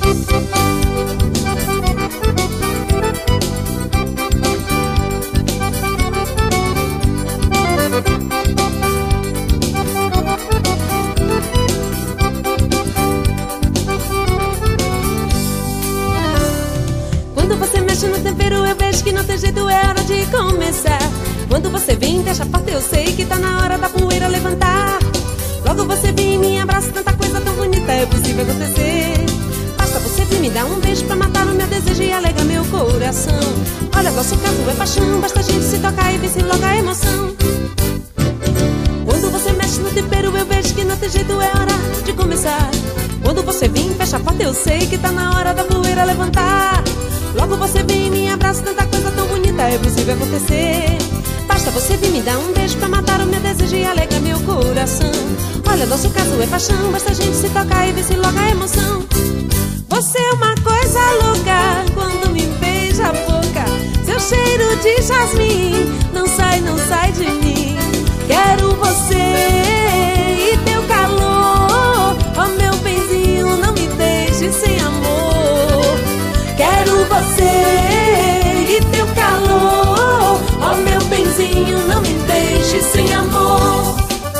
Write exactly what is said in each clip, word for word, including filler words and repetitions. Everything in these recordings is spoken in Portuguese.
Quando você mexe no tempero, eu vejo que não tem jeito, é hora de começar. Quando você vem, fecha a porta, eu sei que tá na hora da poeira levantar. Logo você vem e me abraça, tanta coisa tão bonita é possível acontecer. Basta você vir me dar um beijo pra matar o meu desejo e alegra meu coração. Olha, nosso caso é paixão, basta a gente se tocar e vencer logo a emoção. Quando você mexe no tempero, eu vejo que não tem jeito, é hora de começar. Quando você vem, fecha a porta, eu sei que tá na hora da poeira levantar. Logo você vem e me abraça, tanta coisa tão bonita é possível acontecer. Basta você vir me dar um beijo pra matar o meu desejo e alegra meu coração. Olha, nosso caso é paixão, basta a gente se tocar e vencer logo a emoção. Você é uma coisa louca, quando me beija a boca, seu cheiro de jasmim não sai, não sai de mim. Quero você e teu calor, oh meu benzinho, não me deixe sem amor. Quero você e teu calor, oh meu benzinho, não me deixe sem amor.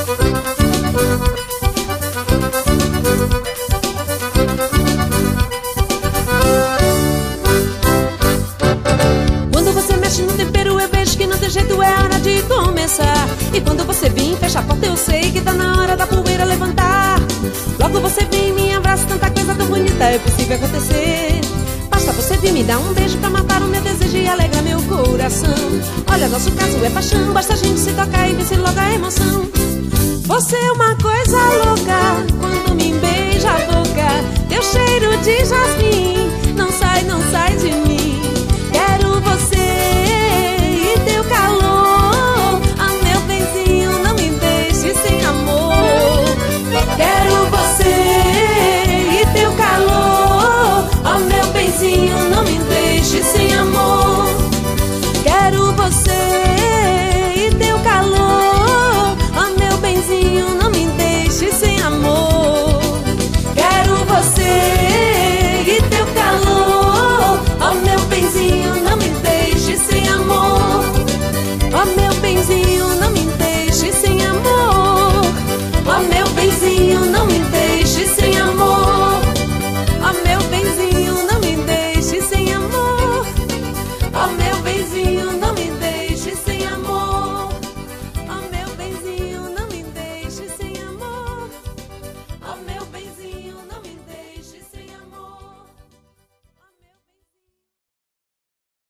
Quando você mexe no tempero, eu vejo que não tem jeito, é hora de começar. E quando você vem, fecha a porta, eu sei que tá na hora da poeira levantar. Logo você vem e me abraça, tanta coisa tão bonita é possível acontecer. Basta você vir me dar um beijo pra matar o meu desejo e alegra meu coração. Olha, nosso caso é paixão, basta a gente se tocar e vencer logo a emoção. Você é uma coisa louca, quando me beija